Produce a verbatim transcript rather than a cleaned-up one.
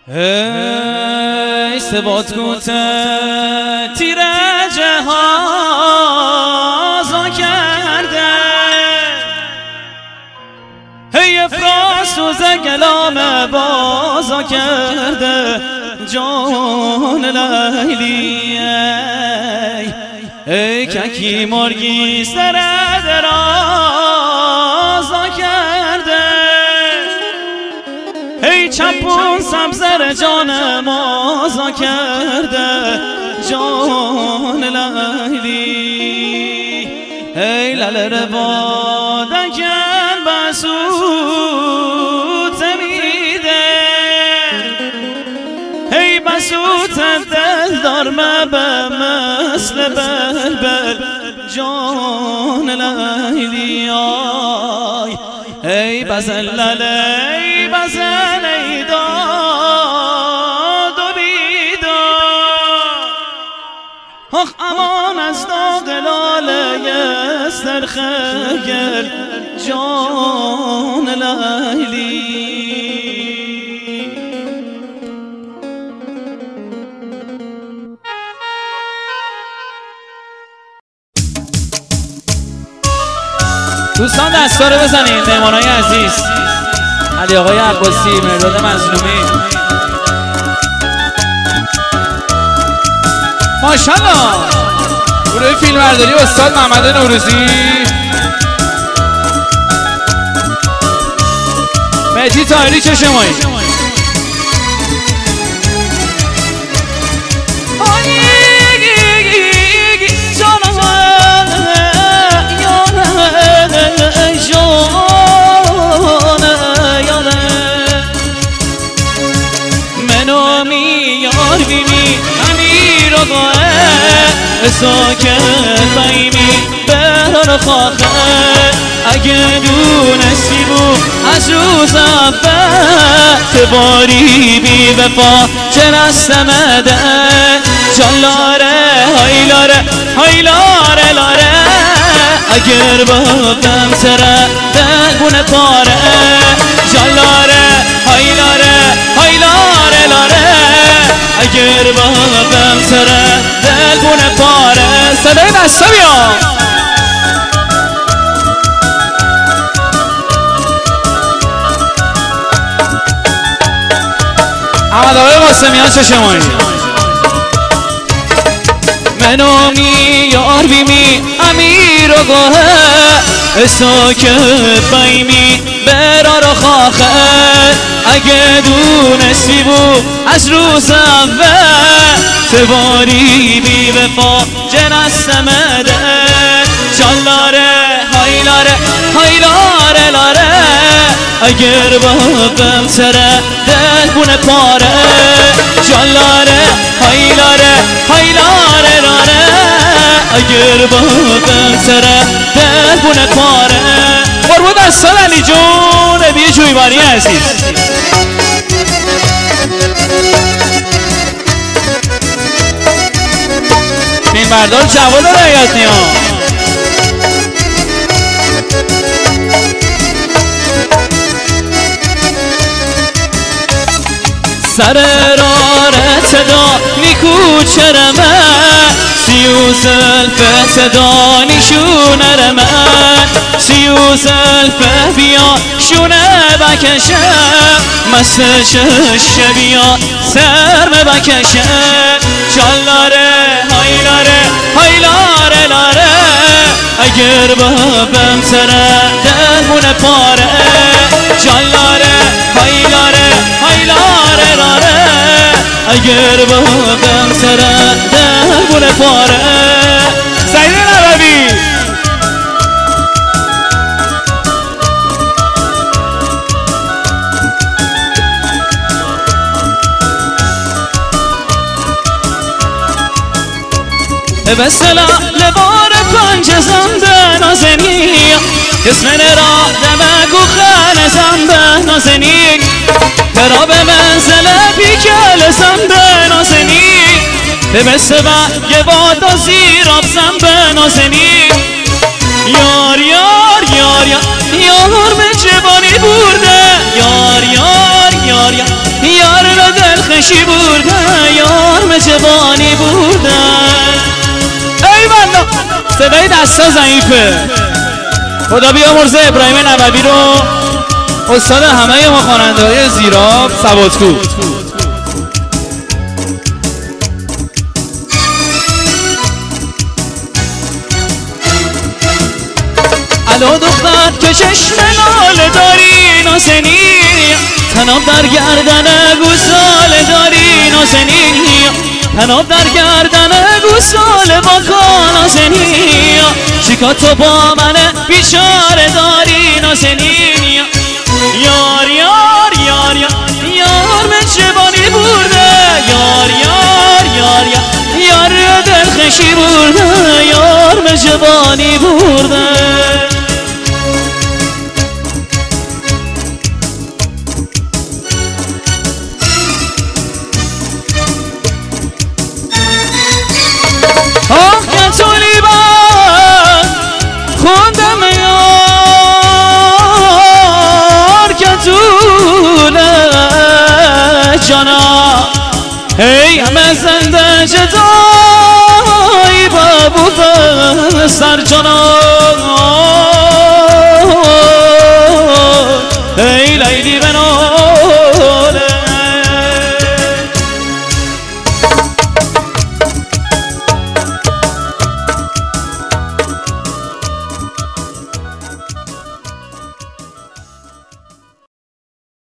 ای ثبات کوته تیر جهازا کرده، هی افراس و زگلام بازا کرده جان لیلی. ای, ای ککی مرگی سر درازا کرده، ای چپون سبزر جان مازا کرده جان لیلی. ای لل ربادکن بسوت میده، ای بسوت دل دار مبه مثل بلبل جان لیلی. آی ای بزن لل ای بزن ای داد و بیداد، آخ امان از داغ لاله سرخگل جان لیلی. دوستان دستا رو بزنین، مهمانای عزیز، علی آقای عباسی، مرداد مظلومی، ماشاءالله. گروه فیلمبرداری استاد محمد نوروزی، مهدی طاهری چشمایی، ساکن بایمی بران خواهد. اگه دونستی بود از روز اول تباری بی وفا چه نستمده جان لاره های لاره های لاره لاره. اگر بابم سره دلگونه پاره جان لاره های لاره های لاره لاره. اگر بابم سره دلگونه پاره. صدای دستا بیا. احمد آقای قاسمیان چشمایی، منامی یار بیمی امیر و گوه ساکت بایمی برار و خواهد. اگه دونستی بود از روز اول تباری بی وفا جنستمده جان لاره های لاره های لاره لاره. اگر بابم سره دلگونه پاره جان لاره های لاره های لاره لاره. اگر بابم سره دلگونه پاره. قربون دستان علی جون بی جویبانی عزیز. فیلمبردار جواد رعیت نیا، سر رارت صدا نیکو چرمه سیو زلف صدا نیشونه رمن. سیو زلف بیا شونه بکشه مست شش بیا سرم بکشه جان لاره های لاره های لاره لاره. اگر بابم سره دلگونه پاره جان لاره های لاره های لاره لاره. اگر بابم سره دلگونه پاره. سعید نبوی به سلام لبار پنج زنده نازنی اسمن را دمگو خانه زنده نازنی ترا به منزل بیکل زنده نازنی به سبا یه بادا زیر آب زنده نازنی. یار یار یار یار یار به جوانی برده یار یار یار یار یار رو دل دلخشی بردن یار مجبانی بردن. ای والا صدای دستا ضعیفه. خدا بیامرزه ابراهیم نووی رو، استاد همه ما خواننده های زیراب سوادکو. الو دختر که چشم لاله داری نازنی، تناب در گردن گوساله داری نازنی، تناب در گردن گوساله با نازنی، چیکار تو با من بیچاره داری نازنی. یار یار یار یار یار مجبانی برده، یار یار یار یار یار دلخشی برده، یار مجبانی برده. آه که تولی با خوندم یار که طوله جانا، هی همه زنده جدایی بابو سر جانا.